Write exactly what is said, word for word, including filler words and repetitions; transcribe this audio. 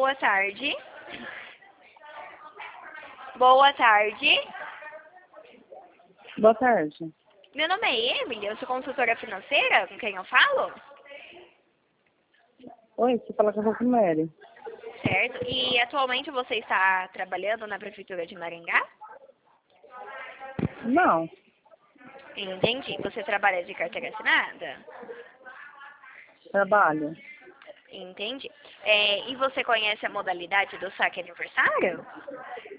Boa tarde. Boa tarde. Boa tarde. Meu nome é Emily, eu sou consultora financeira, com quem eu falo? Oi, você fala com a Rosemary. Certo. E atualmente você está trabalhando na Prefeitura de Maringá? Não, Entendi. Você trabalha de carteira assinada? trabalho. Entendi. É, e você conhece a modalidade do saque aniversário?